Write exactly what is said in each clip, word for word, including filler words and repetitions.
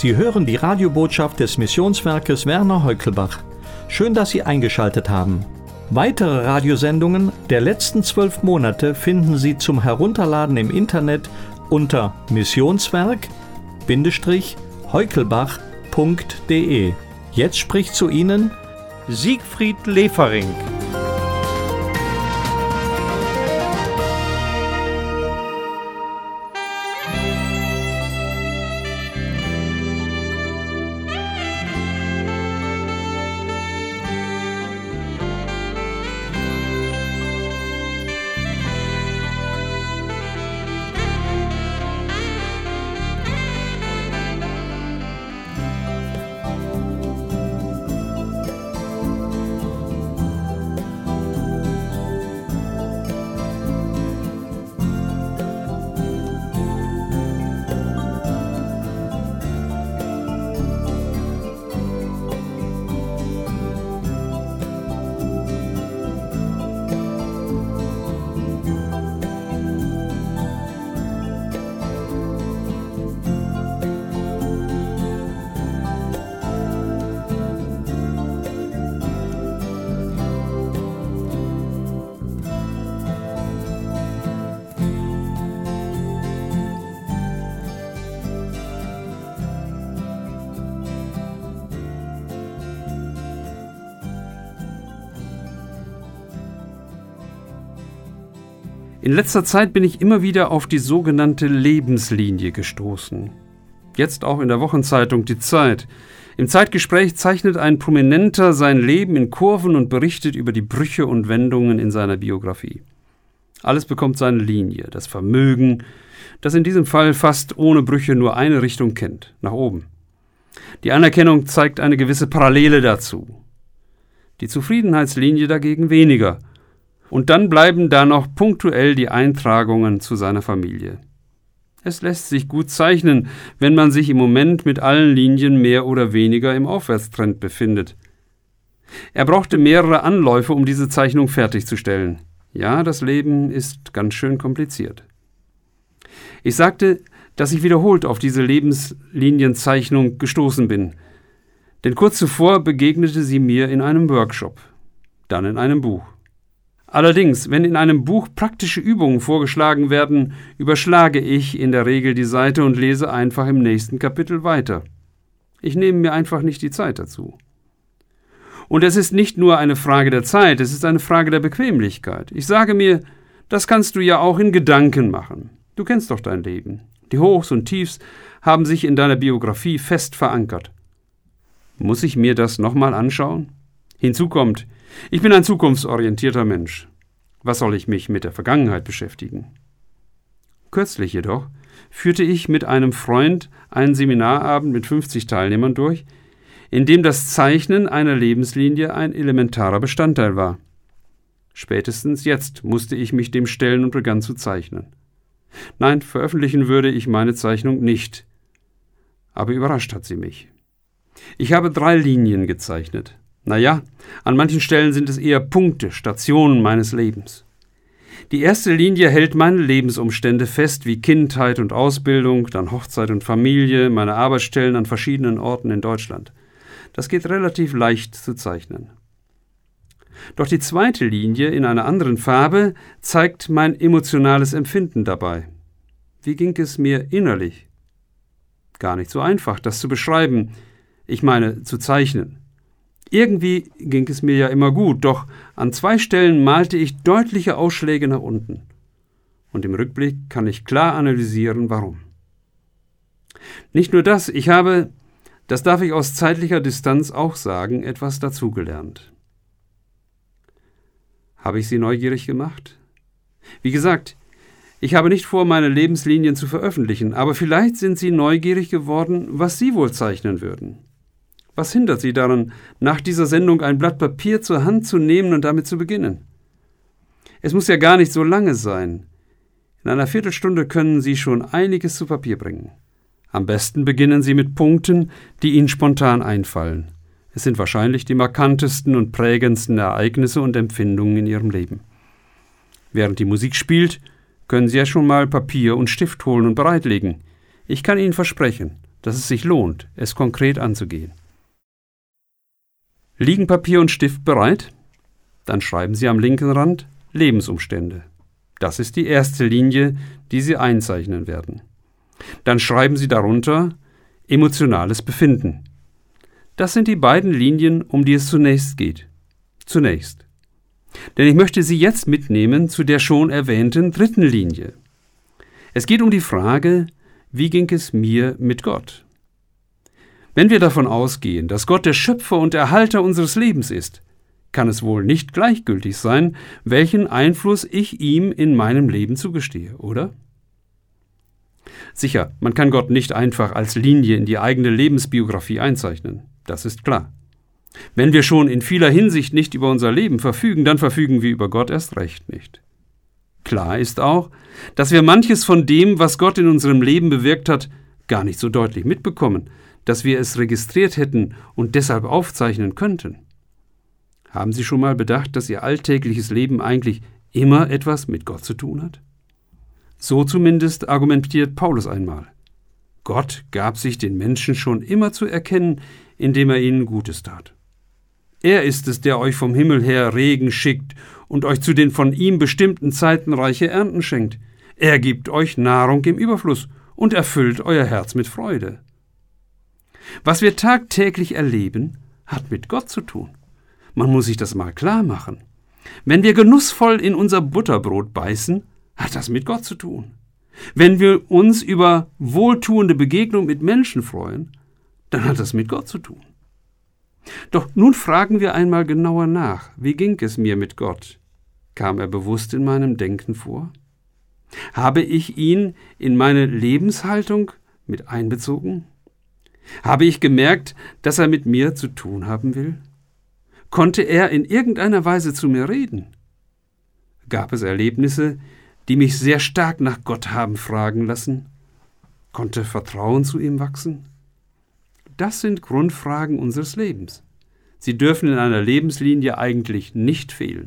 Sie hören die Radiobotschaft des Missionswerkes Werner Heukelbach. Schön, dass Sie eingeschaltet haben. Weitere Radiosendungen der letzten zwölf Monate finden Sie zum Herunterladen im Internet unter missionswerk Bindestrich heukelbach punkt de. Jetzt spricht zu Ihnen Siegfried Lefering. In letzter Zeit bin ich immer wieder auf die sogenannte Lebenslinie gestoßen. Jetzt auch in der Wochenzeitung Die Zeit. Im Zeitgespräch zeichnet ein Prominenter sein Leben in Kurven und berichtet über die Brüche und Wendungen in seiner Biografie. Alles bekommt seine Linie, das Vermögen, das in diesem Fall fast ohne Brüche nur eine Richtung kennt, nach oben. Die Anerkennung zeigt eine gewisse Parallele dazu. Die Zufriedenheitslinie dagegen weniger. Und dann bleiben da noch punktuell die Eintragungen zu seiner Familie. Es lässt sich gut zeichnen, wenn man sich im Moment mit allen Linien mehr oder weniger im Aufwärtstrend befindet. Er brauchte mehrere Anläufe, um diese Zeichnung fertigzustellen. Ja, das Leben ist ganz schön kompliziert. Ich sagte, dass ich wiederholt auf diese Lebenslinienzeichnung gestoßen bin. Denn kurz zuvor begegnete sie mir in einem Workshop, dann in einem Buch. Allerdings, wenn in einem Buch praktische Übungen vorgeschlagen werden, überschlage ich in der Regel die Seite und lese einfach im nächsten Kapitel weiter. Ich nehme mir einfach nicht die Zeit dazu. Und es ist nicht nur eine Frage der Zeit, es ist eine Frage der Bequemlichkeit. Ich sage mir, das kannst du ja auch in Gedanken machen. Du kennst doch dein Leben. Die Hochs und Tiefs haben sich in deiner Biografie fest verankert. Muss ich mir das nochmal anschauen? Hinzu kommt, ich bin ein zukunftsorientierter Mensch. Was soll ich mich mit der Vergangenheit beschäftigen? Kürzlich jedoch führte ich mit einem Freund einen Seminarabend mit fünfzig Teilnehmern durch, in dem das Zeichnen einer Lebenslinie ein elementarer Bestandteil war. Spätestens jetzt musste ich mich dem stellen und begann zu zeichnen. Nein, veröffentlichen würde ich meine Zeichnung nicht. Aber überrascht hat sie mich. Ich habe drei Linien gezeichnet. Naja, an manchen Stellen sind es eher Punkte, Stationen meines Lebens. Die erste Linie hält meine Lebensumstände fest, wie Kindheit und Ausbildung, dann Hochzeit und Familie, meine Arbeitsstellen an verschiedenen Orten in Deutschland. Das geht relativ leicht zu zeichnen. Doch die zweite Linie in einer anderen Farbe zeigt mein emotionales Empfinden dabei. Wie ging es mir innerlich? Gar nicht so einfach, das zu beschreiben. Ich meine, zu zeichnen. Irgendwie ging es mir ja immer gut, doch an zwei Stellen malte ich deutliche Ausschläge nach unten. Und im Rückblick kann ich klar analysieren, warum. Nicht nur das, ich habe, das darf ich aus zeitlicher Distanz auch sagen, etwas dazugelernt. Habe ich Sie neugierig gemacht? Wie gesagt, ich habe nicht vor, meine Lebenslinien zu veröffentlichen, aber vielleicht sind Sie neugierig geworden, was Sie wohl zeichnen würden. Was hindert Sie daran, nach dieser Sendung ein Blatt Papier zur Hand zu nehmen und damit zu beginnen? Es muss ja gar nicht so lange sein. In einer Viertelstunde können Sie schon einiges zu Papier bringen. Am besten beginnen Sie mit Punkten, die Ihnen spontan einfallen. Es sind wahrscheinlich die markantesten und prägendsten Ereignisse und Empfindungen in Ihrem Leben. Während die Musik spielt, können Sie ja schon mal Papier und Stift holen und bereitlegen. Ich kann Ihnen versprechen, dass es sich lohnt, es konkret anzugehen. Liegen Papier und Stift bereit? Dann schreiben Sie am linken Rand Lebensumstände. Das ist die erste Linie, die Sie einzeichnen werden. Dann schreiben Sie darunter emotionales Befinden. Das sind die beiden Linien, um die es zunächst geht. Zunächst. Denn ich möchte Sie jetzt mitnehmen zu der schon erwähnten dritten Linie. Es geht um die Frage, wie ging es mir mit Gott? Wenn wir davon ausgehen, dass Gott der Schöpfer und Erhalter unseres Lebens ist, kann es wohl nicht gleichgültig sein, welchen Einfluss ich ihm in meinem Leben zugestehe, oder? Sicher, man kann Gott nicht einfach als Linie in die eigene Lebensbiografie einzeichnen, das ist klar. Wenn wir schon in vieler Hinsicht nicht über unser Leben verfügen, dann verfügen wir über Gott erst recht nicht. Klar ist auch, dass wir manches von dem, was Gott in unserem Leben bewirkt hat, gar nicht so deutlich mitbekommen, dass wir es registriert hätten und deshalb aufzeichnen könnten. Haben Sie schon mal bedacht, dass Ihr alltägliches Leben eigentlich immer etwas mit Gott zu tun hat? So zumindest argumentiert Paulus einmal. Gott gab sich den Menschen schon immer zu erkennen, indem er ihnen Gutes tat. Er ist es, der euch vom Himmel her Regen schickt und euch zu den von ihm bestimmten Zeiten reiche Ernten schenkt. Er gibt euch Nahrung im Überfluss und erfüllt euer Herz mit Freude. Was wir tagtäglich erleben, hat mit Gott zu tun. Man muss sich das mal klar machen. Wenn wir genussvoll in unser Butterbrot beißen, hat das mit Gott zu tun. Wenn wir uns über wohltuende Begegnung mit Menschen freuen, dann hat das mit Gott zu tun. Doch nun fragen wir einmal genauer nach, wie ging es mir mit Gott? Kam er bewusst in meinem Denken vor? Habe ich ihn in meine Lebenshaltung mit einbezogen? Habe ich gemerkt, dass er mit mir zu tun haben will? Konnte er in irgendeiner Weise zu mir reden? Gab es Erlebnisse, die mich sehr stark nach Gott haben fragen lassen? Konnte Vertrauen zu ihm wachsen? Das sind Grundfragen unseres Lebens. Sie dürfen in einer Lebenslinie eigentlich nicht fehlen.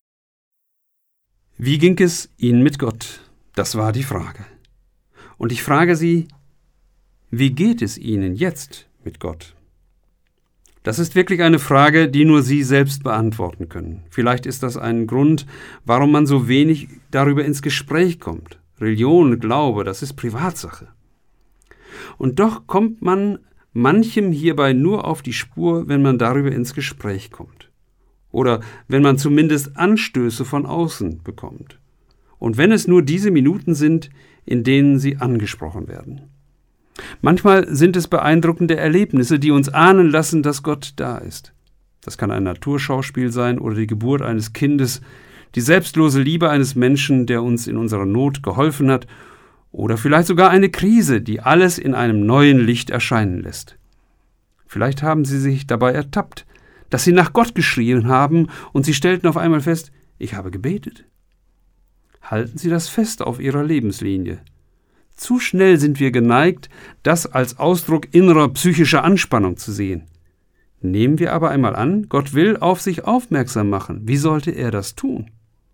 Wie ging es Ihnen mit Gott? Das war die Frage. Und ich frage Sie, wie geht es Ihnen jetzt mit Gott? Das ist wirklich eine Frage, die nur Sie selbst beantworten können. Vielleicht ist das ein Grund, warum man so wenig darüber ins Gespräch kommt. Religion, Glaube, das ist Privatsache. Und doch kommt man manchem hierbei nur auf die Spur, wenn man darüber ins Gespräch kommt. Oder wenn man zumindest Anstöße von außen bekommt. Und wenn es nur diese Minuten sind, in denen sie angesprochen werden. Manchmal sind es beeindruckende Erlebnisse, die uns ahnen lassen, dass Gott da ist. Das kann ein Naturschauspiel sein oder die Geburt eines Kindes, die selbstlose Liebe eines Menschen, der uns in unserer Not geholfen hat, oder vielleicht sogar eine Krise, die alles in einem neuen Licht erscheinen lässt. Vielleicht haben Sie sich dabei ertappt, dass Sie nach Gott geschrien haben und Sie stellten auf einmal fest, ich habe gebetet. Halten Sie das fest auf Ihrer Lebenslinie. Zu schnell sind wir geneigt, das als Ausdruck innerer psychischer Anspannung zu sehen. Nehmen wir aber einmal an, Gott will auf sich aufmerksam machen. Wie sollte er das tun?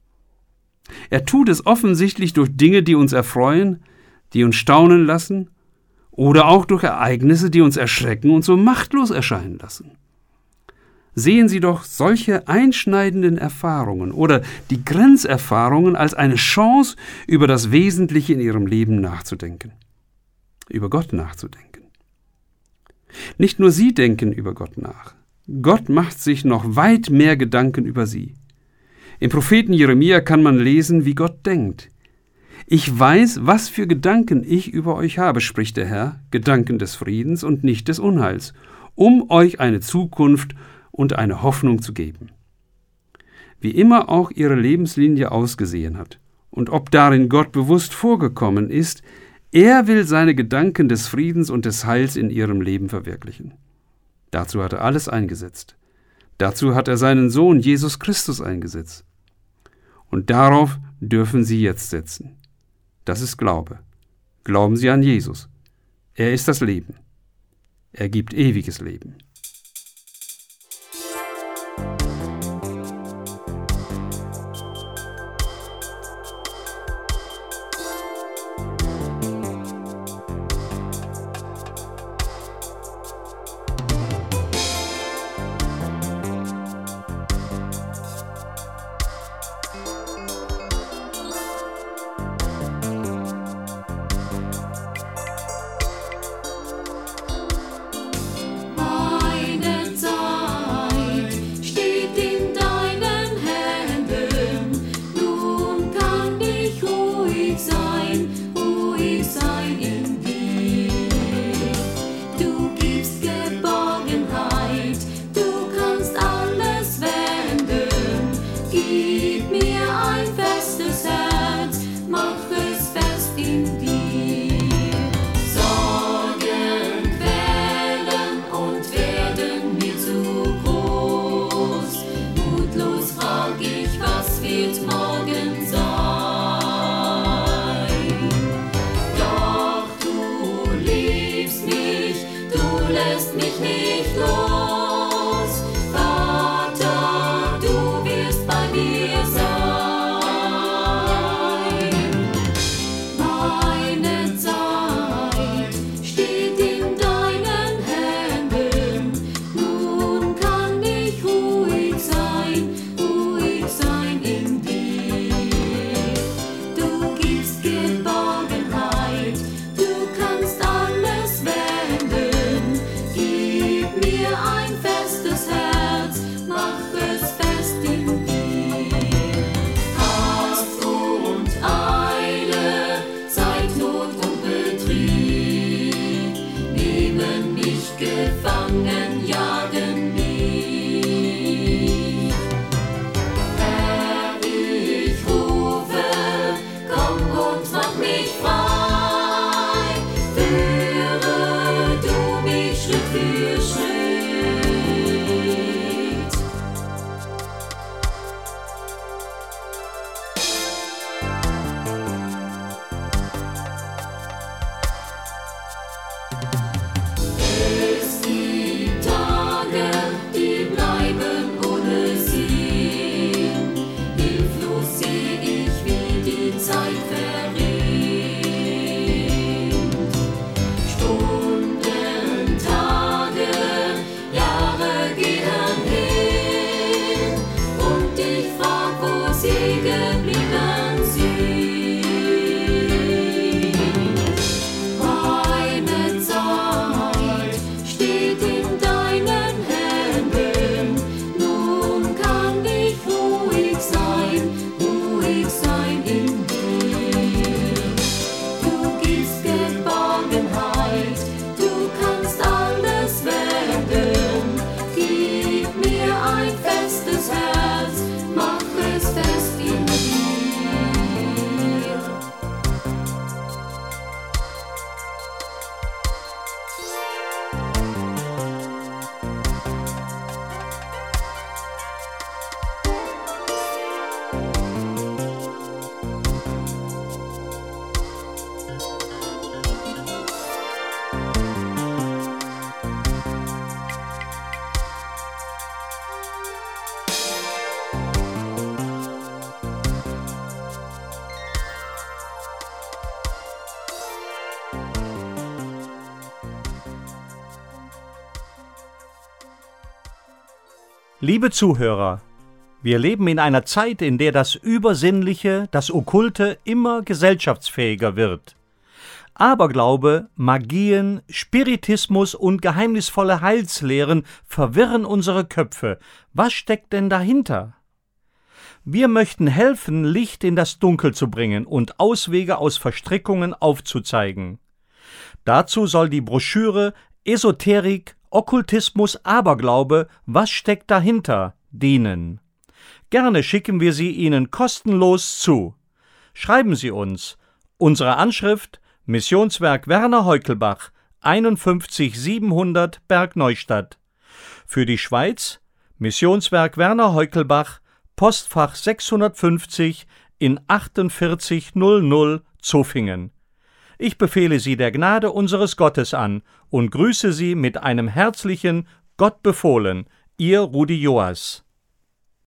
Er tut es offensichtlich durch Dinge, die uns erfreuen, die uns staunen lassen, oder auch durch Ereignisse, die uns erschrecken und so machtlos erscheinen lassen. Sehen Sie doch solche einschneidenden Erfahrungen oder die Grenzerfahrungen als eine Chance, über das Wesentliche in Ihrem Leben nachzudenken, über Gott nachzudenken. Nicht nur Sie denken über Gott nach. Gott macht sich noch weit mehr Gedanken über Sie. Im Propheten Jeremia kann man lesen, wie Gott denkt. Ich weiß, was für Gedanken ich über euch habe, spricht der Herr, Gedanken des Friedens und nicht des Unheils, um euch eine Zukunft und eine Hoffnung zu geben. Wie immer auch Ihre Lebenslinie ausgesehen hat und ob darin Gott bewusst vorgekommen ist, er will seine Gedanken des Friedens und des Heils in Ihrem Leben verwirklichen. Dazu hat er alles eingesetzt. Dazu hat er seinen Sohn Jesus Christus eingesetzt. Und darauf dürfen Sie jetzt setzen. Das ist Glaube. Glauben Sie an Jesus. Er ist das Leben. Er gibt ewiges Leben. Liebe Zuhörer, wir leben in einer Zeit, in der das Übersinnliche, das Okkulte immer gesellschaftsfähiger wird. Aberglaube, Magien, Spiritismus und geheimnisvolle Heilslehren verwirren unsere Köpfe. Was steckt denn dahinter? Wir möchten helfen, Licht in das Dunkel zu bringen und Auswege aus Verstrickungen aufzuzeigen. Dazu soll die Broschüre Esoterik, Okkultismus, Aberglaube, was steckt dahinter? Dienen. Gerne schicken wir sie Ihnen kostenlos zu. Schreiben Sie uns. Unsere Anschrift Missionswerk Werner Heukelbach, einundfünfzig siebenhundert Bergneustadt. Für die Schweiz Missionswerk Werner Heukelbach, Postfach sechshundertfünfzig in achtundvierzig null null Zofingen. Ich befehle Sie der Gnade unseres Gottes an und grüße Sie mit einem herzlichen Gott befohlen, Ihr Rudi Joas.